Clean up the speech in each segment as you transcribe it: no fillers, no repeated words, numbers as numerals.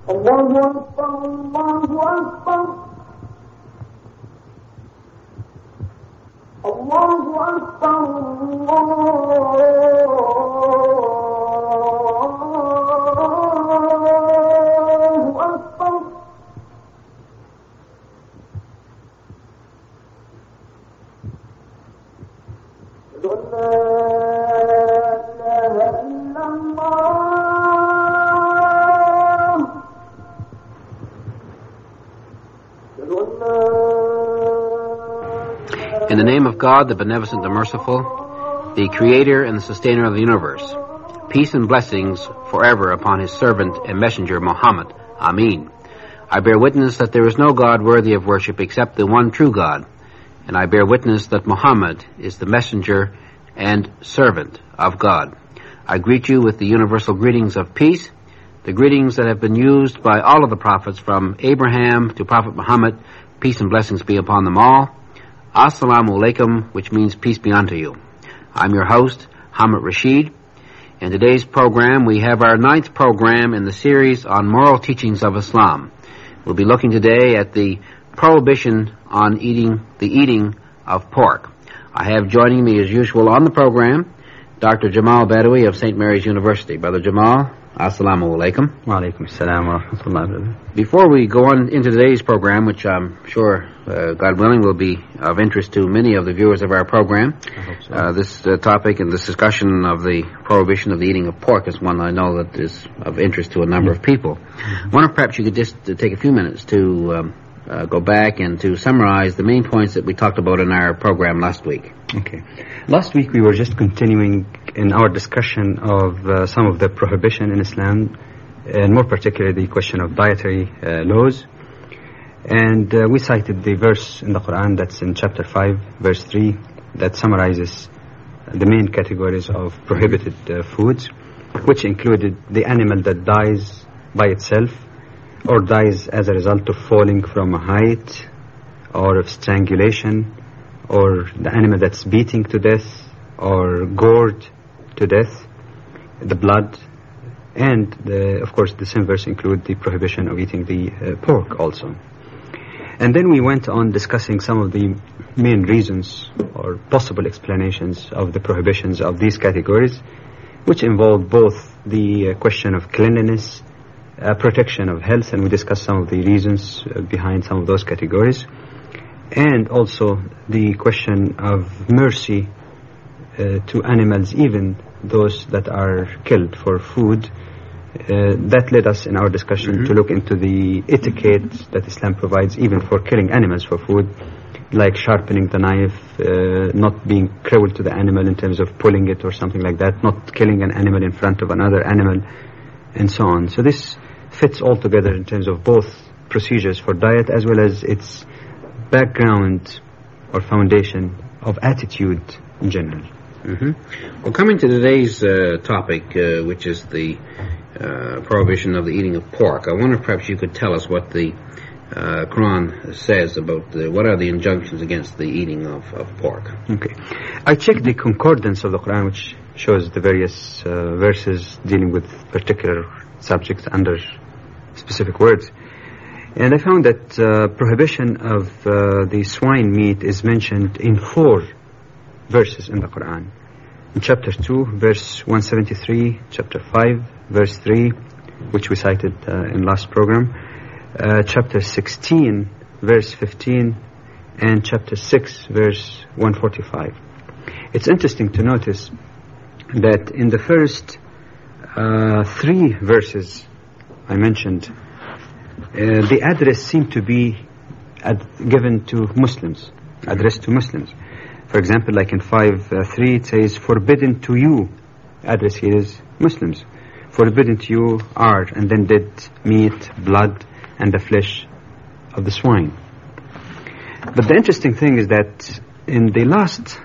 In the name of God, the Beneficent, the Merciful, the Creator and the Sustainer of the universe, peace and blessings forever upon His servant and messenger, Muhammad. Ameen. I bear witness that there is no God worthy of worship except the one true God, and I bear witness that Muhammad is the messenger and servant of God. I greet you with the universal greetings of peace, the greetings that have been used by all of the prophets from Abraham to Prophet Muhammad. Peace and blessings be upon them all. Assalamu alaikum, which means peace be unto you. I'm your host, Hamid Rashid. In today's program, we have our 9th program in the series on moral teachings of Islam. We'll be looking today at the prohibition on the eating of pork. I have joining me as usual on the program, Dr. Jamal Badawi of St. Mary's University. Brother Jamal, assalamu alaikum. Wa alaikum assalam wa rahmatullahi. Before we go on into today's program, which I'm sure, God willing, will be of interest to many of the viewers of our program, I hope so. This topic and this discussion of the prohibition of the eating of pork is one I know that is of interest to a number of people. I wonder if perhaps you could just take a few minutes to go back and to summarize the main points that we talked about in our program last week. Okay. Last week we were just continuing in our discussion of some of the prohibition in Islam, and more particularly the question of dietary laws. And we cited the verse in the Quran that's in chapter 5, verse 3, that summarizes the main categories of prohibited foods, which included the animal that dies by itself, or dies as a result of falling from a height, or of strangulation, or the animal that's beating to death, or gored to death, the blood, and of course the same verse include the prohibition of eating the pork also. And then we went on discussing some of the main reasons or possible explanations of the prohibitions of these categories, which involve both the question of cleanliness, protection of health, and we discussed some of the reasons behind some of those categories, and also the question of mercy to animals, even those that are killed for food. That led us in our discussion to look into the etiquette that Islam provides even for killing animals for food, like sharpening the knife, not being cruel to the animal in terms of pulling it or something like that, not killing an animal in front of another animal, and so on. So this fits all together in terms of both procedures for diet as well as its background or foundation of attitude in general. Well, coming to today's topic, which is the prohibition of the eating of pork, I wonder if perhaps you could tell us what the Quran says about what are the injunctions against the eating of pork. Okay. I checked the concordance of the Quran, which shows the various verses dealing with particular subjects under specific words. And I found that prohibition of the swine meat is mentioned in 4 verses in the Quran. In chapter 2, verse 173, chapter 5, verse 3, which we cited in last program, chapter 16, verse 15, and chapter 6, verse 145. It's interesting to notice that in the first 3 verses I mentioned, the address seemed to be given to Muslims, addressed to Muslims. For example, like in 5:3, it says, "Forbidden to you," address here is Muslims. "Forbidden to you are," and then dead meat, blood, and the flesh of the swine. But the interesting thing is that in the last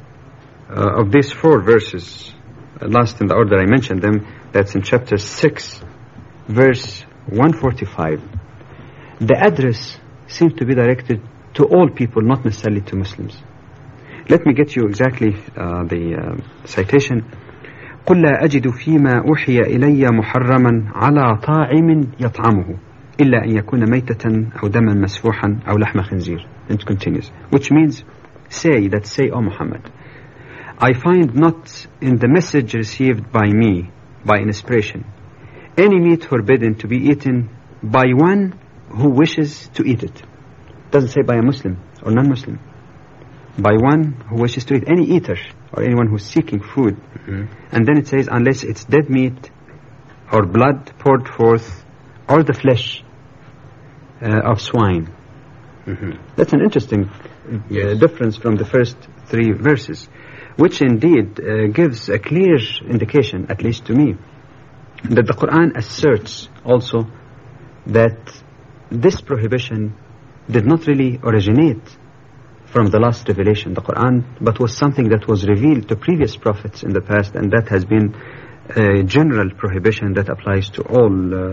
of these 4 verses, last in the order I mentioned them, that's in chapter 6, verse 145, the address seems to be directed to all people, not necessarily to Muslims. Let me get you exactly the citation. قل لا أجد فيما أوحي إلي محرما على طاعم يطعمه إلا أن يكون ميتة أو دما مسفوحا أو لحم خنزير. It continues, which means say, O Muhammad, I find not in the message received by me, by inspiration, any meat forbidden to be eaten by one who wishes to eat it. Doesn't say by a Muslim or non-Muslim. By one who wishes to eat, any eater or anyone who's seeking food. And then it says, unless it's dead meat or blood poured forth or the flesh of swine. That's an interesting difference from the first three verses, which indeed gives a clear indication, at least to me, that the Quran asserts also that this prohibition did not really originate from the last revelation, the Quran, but was something that was revealed to previous prophets in the past, and that has been a general prohibition that applies to all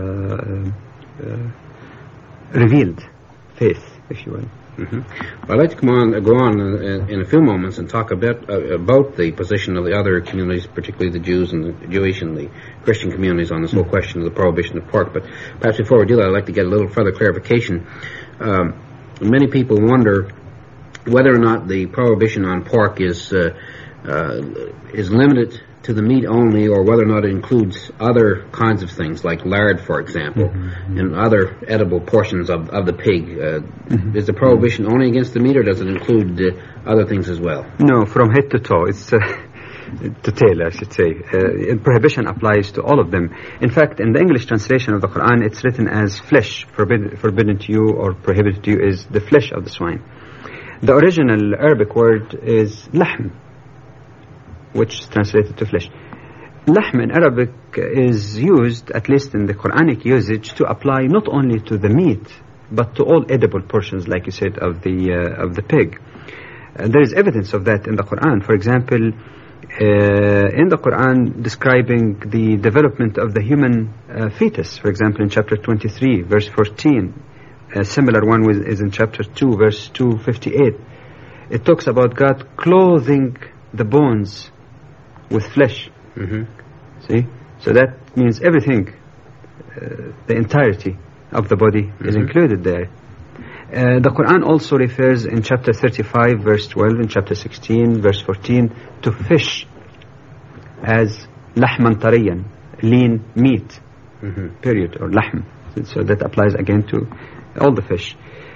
revealed faith, if you will. Well, I'd like to go on in a few moments and talk a bit about the position of the other communities, particularly the Jews and the Jewish and the Christian communities on this whole question of the prohibition of pork. But perhaps before we do that, I'd like to get a little further clarification. Many people wonder whether or not the prohibition on pork is limited to the meat only, or whether or not it includes other kinds of things like lard, for example, and other edible portions of the pig. Is the prohibition only against the meat, or does it include other things as well? No, from head to toe. It's to tail, I should say. Prohibition applies to all of them. In fact, in the English translation of the Quran, it's written as flesh. Forbidden to you or prohibited to you is the flesh of the swine. The original Arabic word is lahm, which is translated to flesh. Lahm in Arabic is used, at least in the Quranic usage, to apply not only to the meat, but to all edible portions, like you said, of the pig. There is evidence of that in the Quran. For example, in the Quran describing the development of the human fetus, for example, in chapter 23, verse 14, a similar one is in chapter 2, verse 258. It talks about God clothing the bones with flesh. See? So that means everything, the entirety of the body is included there. The Quran also refers in chapter 35, verse 12, in chapter 16, verse 14, to fish as lahman tariyan, lean meat, period, or lahm. So that applies again to all the fish.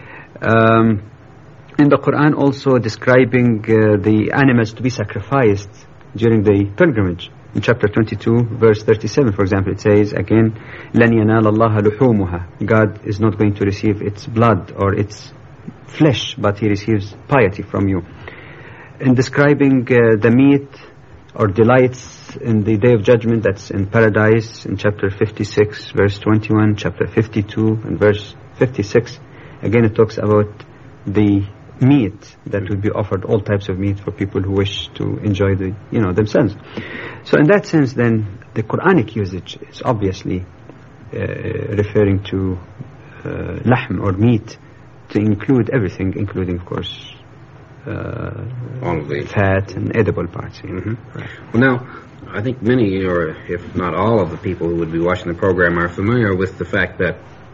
In the Quran also describing the animals to be sacrificed during the pilgrimage. In chapter 22, verse 37, for example, it says again, لَنْ يَنَالَ اللَّهَ لُحُومُهَا. God is not going to receive its blood or its flesh, but He receives piety from you. In describing the meat or delights in the Day of Judgment, that's in paradise, in chapter 56, verse 21, chapter 52, and verse 56, again it talks about the meat that will be offered, all types of meat for people who wish to enjoy themselves. So in that sense, then, the Quranic usage is obviously referring to lahm or meat, to include everything, including, of course, all of the fat and edible parts. Right. Well, now, I think many, or if not all, of the people who would be watching the program are familiar with the fact that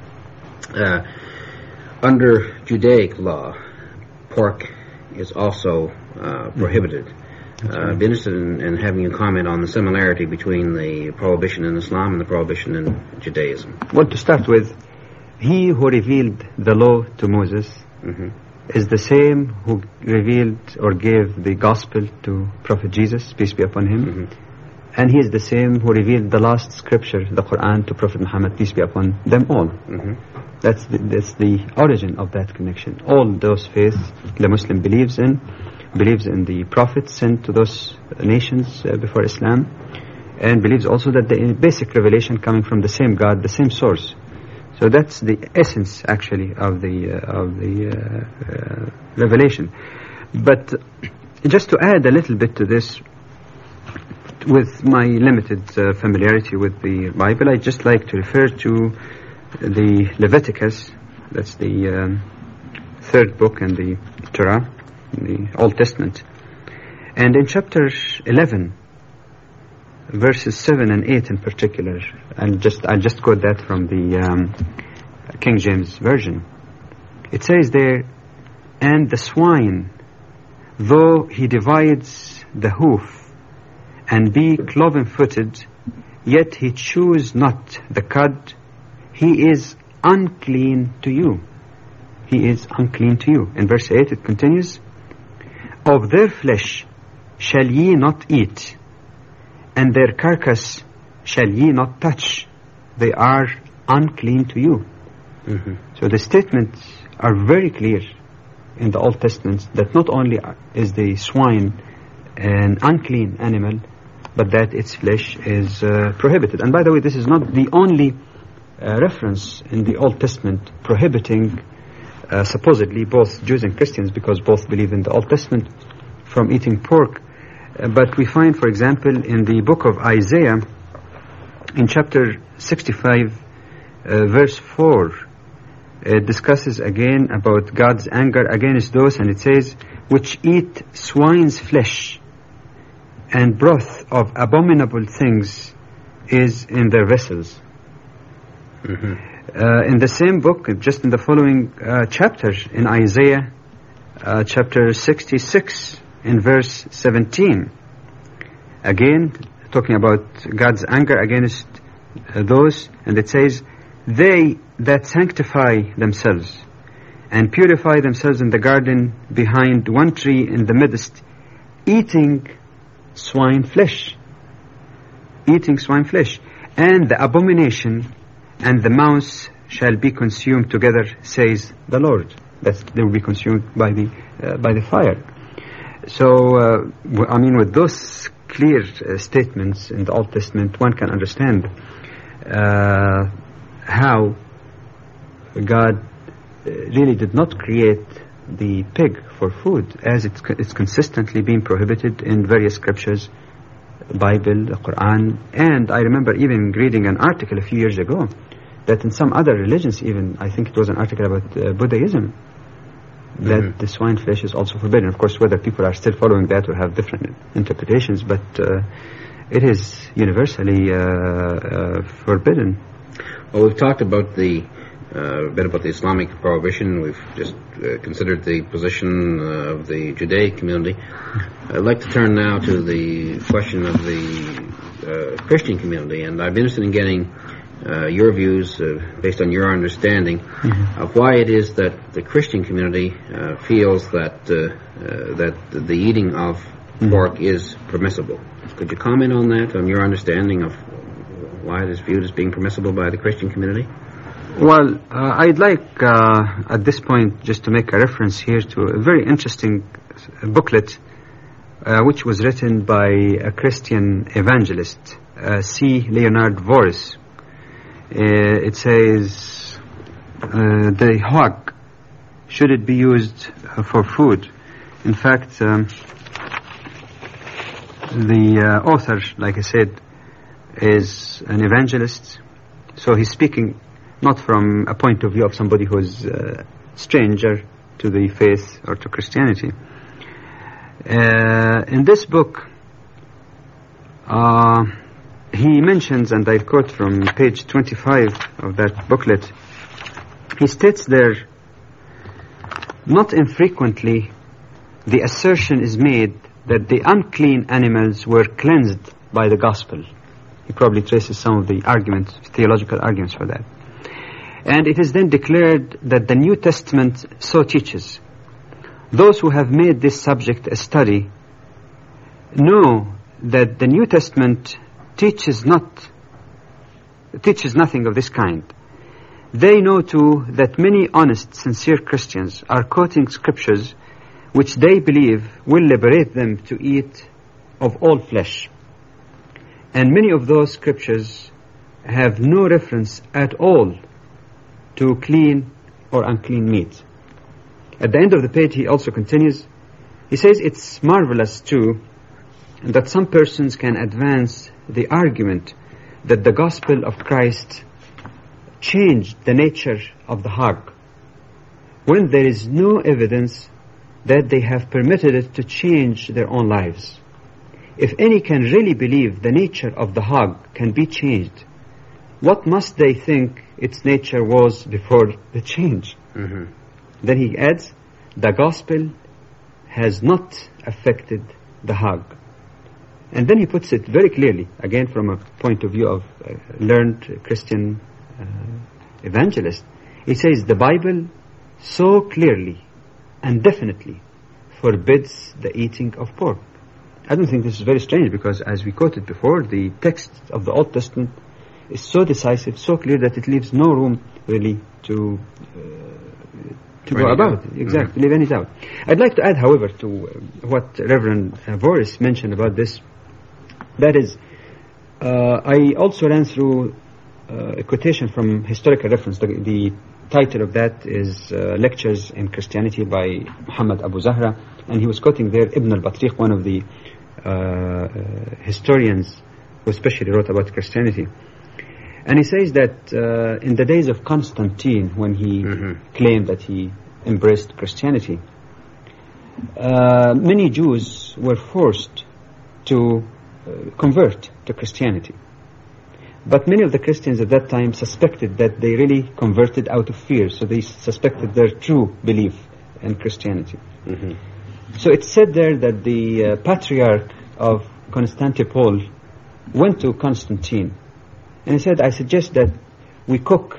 under Judaic law, pork is also prohibited. I'd be interested in having a comment on the similarity between the prohibition in Islam and the prohibition in Judaism. Well, to start with, He who revealed the law to Moses is the same who revealed or gave the gospel to Prophet Jesus, peace be upon him. And He is the same who revealed the last scripture, the Quran, to Prophet Muhammad, peace be upon them all. That's the origin of that connection. All those faiths the Muslim believes in the prophets sent to those nations before Islam, and believes also that the basic revelation coming from the same God, the same source. So that's the essence, actually, of the revelation. But just to add a little bit to this, with my limited familiarity with the Bible, I'd just like to refer to the Leviticus. That's the third book in the Torah, in the Old Testament. And in chapter 11, verses 7 and 8 in particular. I'll just quote that from the King James Version. It says there, "And the swine, though he divides the hoof, and be cloven-footed, yet he chews not the cud, he is unclean to you." He is unclean to you. In verse 8 it continues, "Of their flesh shall ye not eat, and their carcass shall ye not touch. They are unclean to you." Mm-hmm. So the statements are very clear in the Old Testament that not only is the swine an unclean animal, but that its flesh is prohibited. And by the way, this is not the only reference in the Old Testament prohibiting supposedly both Jews and Christians, because both believe in the Old Testament, from eating pork. But we find, for example, in the book of Isaiah, in chapter 65, verse 4, it discusses again about God's anger against those, and it says, "which eat swine's flesh, and broth of abominable things is in their vessels." Mm-hmm. In the same book, just in the following chapter, in Isaiah chapter 66, in verse 17, again talking about God's anger against those, and it says, "They that sanctify themselves and purify themselves in the garden behind one tree in the midst, eating swine flesh, and the abomination and the mouse shall be consumed together, says the Lord." That they will be consumed by the fire. So, I mean, with those clear statements in the Old Testament, one can understand how God really did not create the pig for food, as it's consistently being prohibited in various scriptures, Bible, the Quran. And I remember even reading an article a few years ago that in some other religions, even I think it was an article about Buddhism, that the swine flesh is also forbidden. Of course, whether people are still following that or have different interpretations, but it is universally forbidden. Well, we've talked about a bit about the Islamic prohibition. We've just considered the position of the Judaic community. I'd like to turn now to the question of the Christian community, and I'd be interested in getting your views based on your understanding of why it is that the Christian community feels that the eating of pork is permissible. Could you comment on that, on your understanding of why it is viewed as being permissible by the Christian community? Well, I'd like at this point just to make a reference here to a very interesting booklet which was written by a Christian evangelist, C. Leonard Voris. It says, the hog, should it be used for food? In fact, the author, like I said, is an evangelist, so he's speaking not from a point of view of somebody who's a stranger to the faith or to Christianity. In this book, he mentions, and I'll quote from page 25 of that booklet, he states there, "Not infrequently the assertion is made that the unclean animals were cleansed by the gospel." He probably traces some of the arguments, theological arguments for that. "And it is then declared that the New Testament so teaches. Those who have made this subject a study know that the New Testament teaches nothing of this kind. They know too that many honest, sincere Christians are quoting scriptures which they believe will liberate them to eat of all flesh. And many of those scriptures have no reference at all to clean or unclean meat." At the end of the page he also continues, he says, "It's marvelous too that some persons can advance the argument that the gospel of Christ changed the nature of the hog, when there is no evidence that they have permitted it to change their own lives. if any can really believe the nature of the hog can be changed, what must they think its nature was before the change? Then he adds, the gospel has not affected the hog. And then he puts it very clearly, again from a point of view of learned Christian evangelist. He says the Bible so clearly and definitely forbids the eating of pork. I don't think this is very strange, because as we quoted before, the text of the Old Testament is so decisive, so clear, that it leaves no room really to go about. Exactly, leave any doubt. I'd like to add, however, to what Reverend Voris mentioned about this. That is, I also ran through a quotation from historical reference. The title of that is Lectures in Christianity by Muhammad Abu Zahra, and he was quoting there Ibn al-Batriq, one of the historians who especially wrote about Christianity. And he says that in the days of Constantine, when he claimed that he embraced Christianity, many Jews were forced to convert to Christianity. But many of the Christians at that time suspected that they really converted out of fear, so they suspected their true belief in Christianity. So it's said there that the patriarch of Constantinople went to Constantine, and he said, I suggest that we cook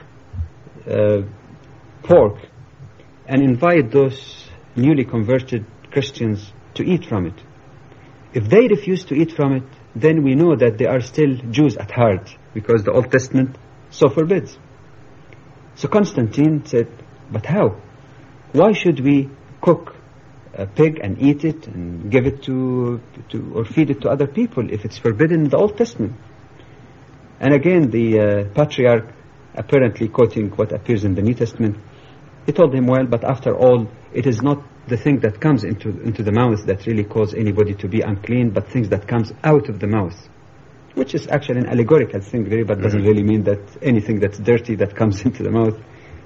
pork and invite those newly converted Christians to eat from it. If they refuse to eat from it, then we know that they are still Jews at heart, because the Old Testament so forbids. So Constantine said, but how? Why should we cook a pig and eat it and give it to or feed it to other people if it's forbidden in the Old Testament? And again, the patriarch, apparently quoting what appears in the New Testament, he told him, well, but after all, it is not the thing that comes into the mouth that really cause anybody to be unclean, but things that comes out of the mouth, which is actually an allegorical thing, really, but doesn't really mean that anything that's dirty that comes into the mouth,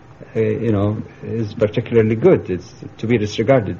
is particularly good. It's to be disregarded.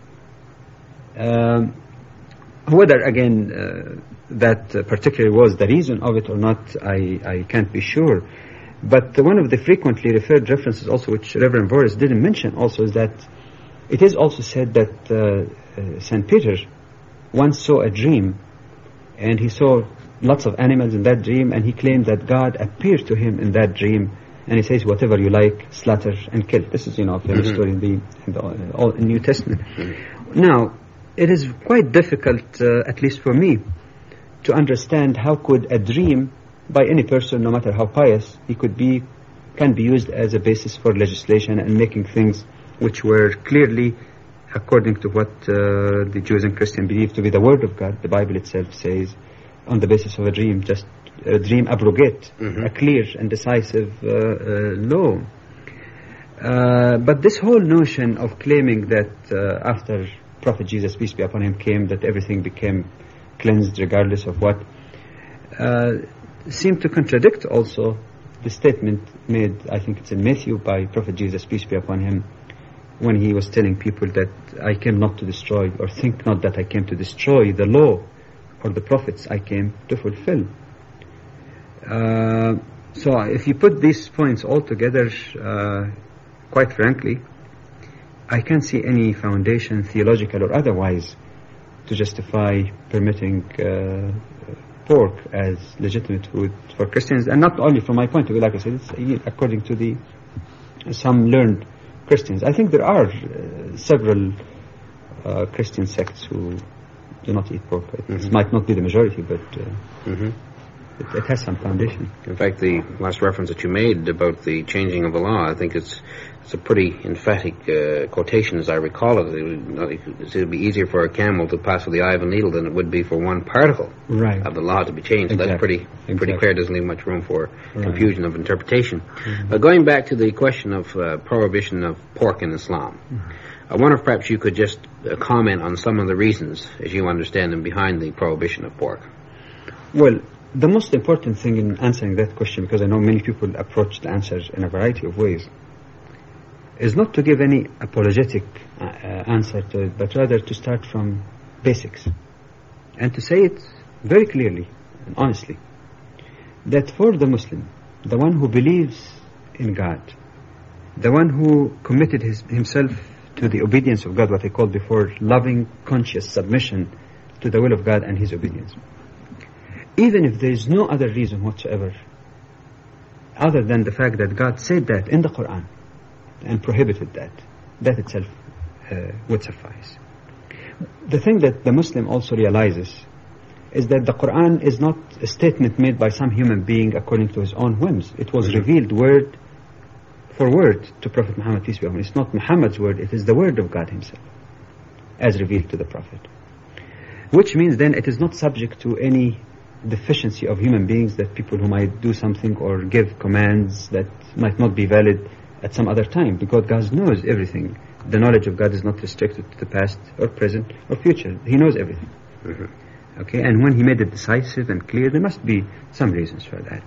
Whether, again, that particularly was the reason of it or not, I can't be sure. But one of the frequently referred references also, which Reverend Boris didn't mention also, is that it is also said that St. Peter once saw a dream, and he saw lots of animals in that dream, and he claimed that God appeared to him in that dream, and he says, whatever you like, slaughter and kill. This is, a famous story in the New Testament. Now, it is quite difficult, at least for me, to understand how could a dream by any person, no matter how pious he can be used as a basis for legislation and making things which were clearly according to what the Jews and Christians believe to be the Word of God. The Bible itself says, on the basis of a dream, just a dream abrogate a clear and decisive law. But this whole notion of claiming that after Prophet Jesus, peace be upon him, came, that everything became cleansed regardless of what, seemed to contradict also the statement made, I think it's in Matthew, by Prophet Jesus, peace be upon him, when he was telling people that I came not to destroy, or think not that I came to destroy the law or the prophets, I came to fulfill. So if you put these points all together, quite frankly, I can't see any foundation, theological or otherwise, to justify permitting pork as legitimate food for Christians. And not only from my point of view, like I said, it's according to some learned Christians. I think there are several Christian sects who do not eat pork. It might not be the majority, but it has some foundation. In fact, the last reference that you made about the changing of the law, I think it's a pretty emphatic quotation, as I recall it. It would be easier for a camel to pass with the eye of a needle than it would be for one particle of the law to be changed. Exactly. So that's pretty clear. Doesn't leave much room for confusion of interpretation. Going back to the question of prohibition of pork in Islam, I wonder if perhaps you could just comment on some of the reasons, as you understand them, behind the prohibition of pork. Well, the most important thing in answering that question, because I know many people approach the answers in a variety of ways, is not to give any apologetic answer to it, but rather to start from basics. and to say it very clearly and honestly, that for the Muslim, the one who believes in God, the one who committed himself to the obedience of God, what I called before loving, conscious submission to the will of God and his obedience, even if there is no other reason whatsoever other than the fact that God said that in the Quran and prohibited that, that itself would suffice. The thing that the Muslim also realizes is that the Quran is not a statement made by some human being according to his own whims. It was revealed word for word to Prophet Muhammad, peace be upon him. It's not Muhammad's word, it is the word of God himself as revealed to the Prophet. Which means then it is not subject to any deficiency of human beings, that people who might do something or give commands that might not be valid at some other time, because God knows everything. The knowledge of God is not restricted to the past or present or future. He knows everything. Okay, and when he made it decisive and clear, there must be some reasons for that.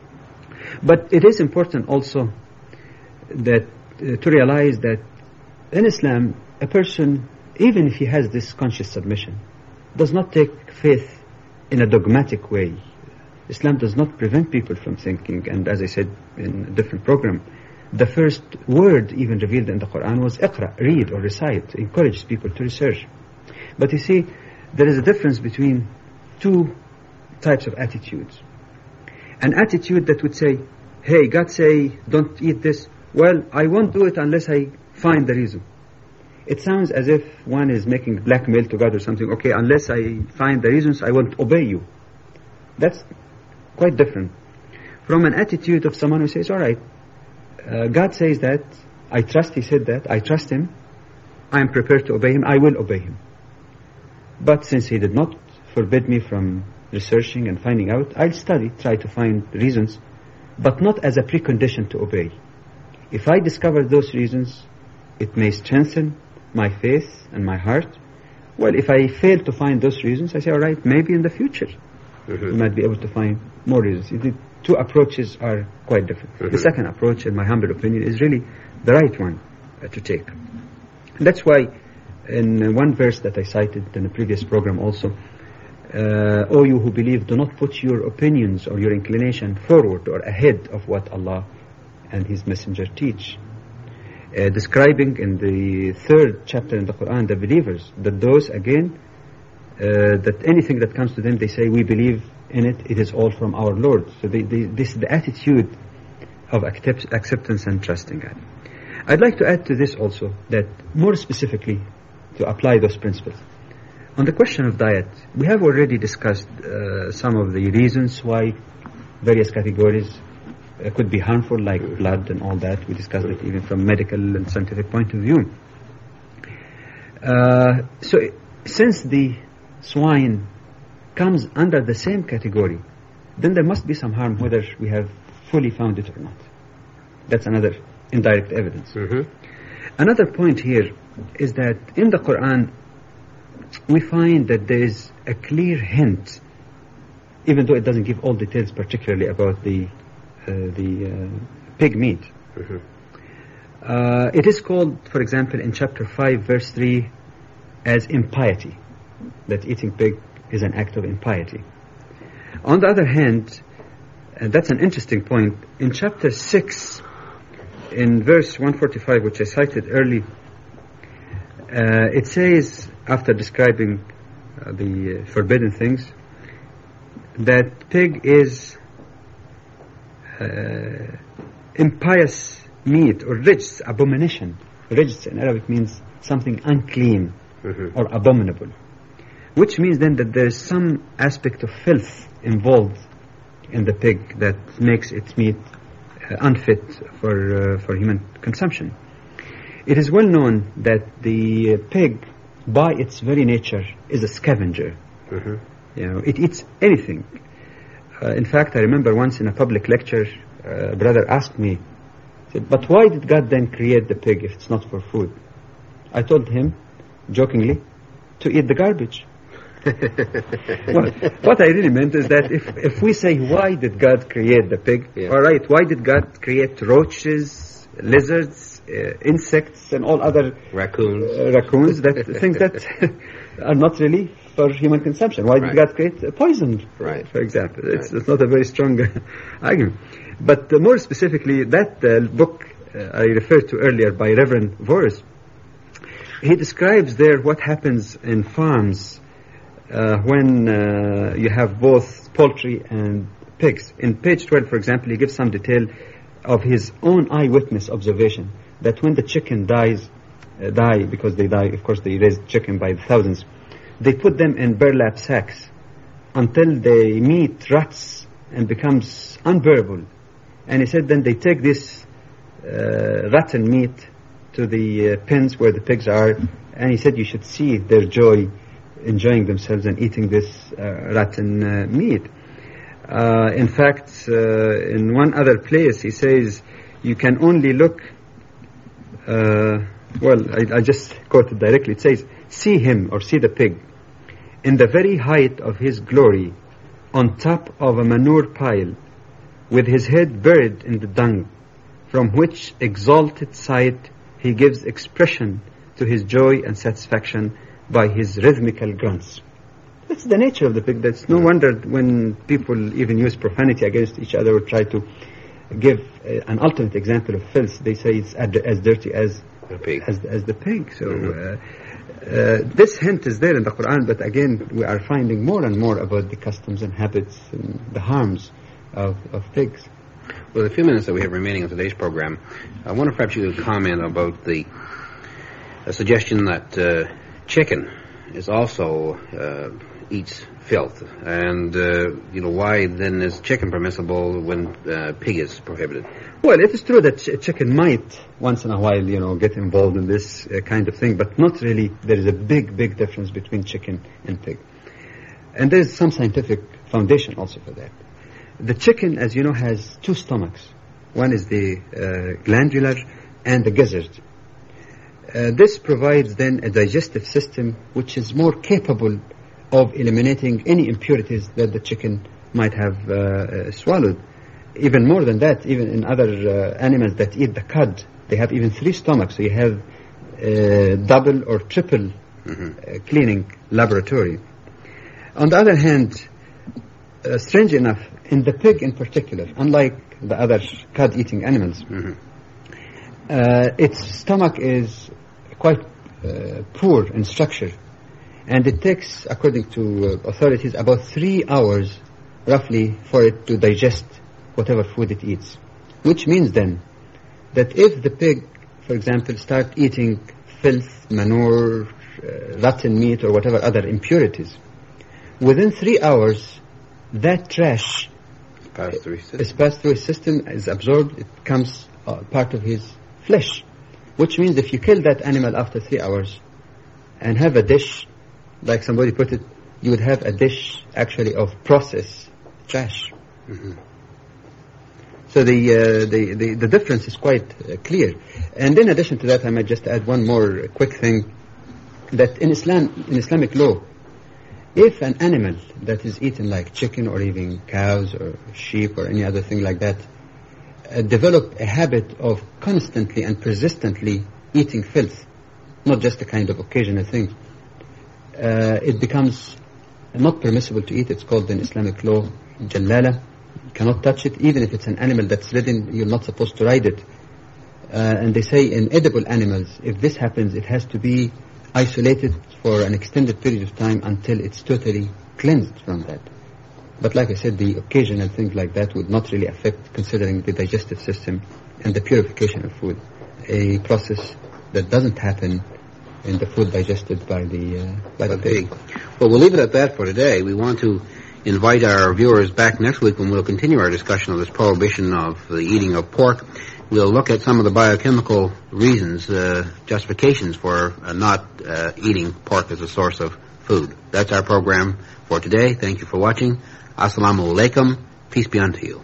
But it is important also that to realize that in Islam, a person, even if he has this conscious submission, does not take faith in a dogmatic way. Islam does not prevent people from thinking, and as I said in a different program, the first word even revealed in the Quran was Iqra, read or recite, encourages people to research. But you see, there is a difference between two types of attitudes. An attitude that would say, hey, God say don't eat this, well, I won't do it unless I find the reason. It sounds as if one is making blackmail to God or something. Okay, unless I find the reasons, I won't obey you. That's quite different from an attitude of someone who says, all right, God says that, I trust he said that, I trust him, I am prepared to obey him, I will obey him. But since he did not forbid me from researching and finding out, I'll study, try to find reasons, but not as a precondition to obey. If I discover those reasons, it may strengthen my faith and my heart. Well, if I fail to find those reasons, I say, all right, maybe in the future we might be able to find more reasons. The two approaches are quite different. The second approach, in my humble opinion, is really the right one to take. That's why in one verse that I cited in a previous program also, O you who believe, do not put your opinions or your inclination forward or ahead of what Allah and His Messenger teach. Describing in the 3rd chapter in the Quran the believers, that those again, that anything that comes to them, they say, we believe in it, it is all from our Lord. So this is the attitude of acceptance and trusting God. I'd like to add to this also that more specifically to apply those principles. On the question of diet, we have already discussed some of the reasons why various categories could be harmful, like blood and all that. We discussed it even from medical and scientific point of view. So since the swine comes under the same category, then there must be some harm whether we have fully found it or not. That's another indirect evidence. Another point here is that in the Quran we find that there is a clear hint, even though it doesn't give all details particularly about the pig meat. It is called, for example, in chapter 5 verse 3 as impiety, that eating pig is an act of impiety. On the other hand, and that's an interesting point, in chapter 6 in verse 145, which I cited early, it says, after describing the forbidden things, that pig is impious meat, or rijs, abomination. Rijs in Arabic means something unclean or abominable, which means then that there is some aspect of filth involved in the pig that makes its meat unfit for human consumption. It is well known that the pig, by its very nature, is a scavenger. You know, it eats anything. In fact, I remember once in a public lecture, a brother asked me, said, but why did God then create the pig if it's not for food? I told him, jokingly, to eat the garbage. Well, what I really meant is that if we say, why did God create the pig? Yeah. All right, why did God create roaches, lizards, insects, and all other raccoons, that things that are not really for human consumption. Why did God create poison, for example? It's not a very strong argument. But more specifically, that book I referred to earlier by Reverend Voris, he describes there what happens in farms when you have both poultry and pigs. In page 12, for example, he gives some detail of his own eyewitness observation that when the chicken die because they die, of course they raise chicken by the thousands, they put them in burlap sacks until they meet rats and becomes unbearable. And he said then they take this rotten meat to the pens where the pigs are, and he said you should see their joy enjoying themselves and eating this rotten meat. In fact, in one other place he says you can only look, I just quoted directly, it says, see him or see the pig in the very height of his glory on top of a manure pile with his head buried in the dung, from which exalted sight he gives expression to his joy and satisfaction by his rhythmical grunts. That's the nature of the pig. That's no wonder when people even use profanity against each other or try to give an alternate example of filth, they say it's as dirty as the pig. So this hint is there in the Quran, but again we are finding more and more about the customs and habits and the harms of pigs. Well, the few minutes that we have remaining of today's program, I wonder perhaps you could comment about the suggestion that chicken is also eats filth, and why then is chicken permissible when pig is prohibited? Well, it is true that chicken might once in a while, get involved in this kind of thing, but not really. There is a big difference between chicken and pig, and there is some scientific foundation also for that. The chicken, as you know, has two stomachs. One is the glandular and the gizzard. This provides then a digestive system which is more capable of eliminating any impurities that the chicken might have swallowed. Even more than that, even in other animals that eat the cud, they have even 3 stomachs. So you have double or triple cleaning laboratory. On the other hand, strange enough, in the pig in particular, unlike the other cud-eating animals, its stomach is quite poor in structure, and it takes, according to authorities, about 3 hours roughly for it to digest whatever food it eats. Which means then that if the pig, for example, start eating filth, manure, rotten meat or whatever other impurities, within 3 hours that trash is passed through his system, is absorbed, it becomes part of his flesh. Which means if you kill that animal after 3 hours and have a dish, like somebody put it, you would have a dish actually of processed trash. So the difference is quite clear. And in addition to that, I might just add one more quick thing, that in Islamic law, if an animal that is eaten like chicken or even cows or sheep or any other thing like that develop a habit of constantly and persistently eating filth, not just a kind of occasional thing, it becomes not permissible to eat. It's called in Islamic law jalala. You cannot touch it, even if it's an animal that's ridden, you're not supposed to ride it. And they say in edible animals, if this happens, it has to be isolated for an extended period of time until it's totally cleansed from that. But like I said, the occasional things like that would not really affect, considering the digestive system and the purification of food, a process that doesn't happen in the food digested by the pig. Well, we'll leave it at that for today. We want to invite our viewers back next week when we'll continue our discussion of this prohibition of the eating of pork. We'll look at some of the biochemical reasons, justifications for not eating pork as a source of food. That's our program for today. Thank you for watching. Assalamu alaikum. Peace be unto you.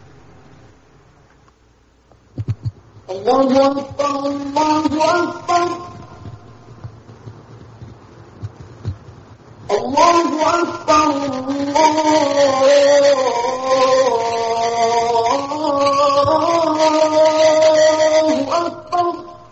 الله أكبر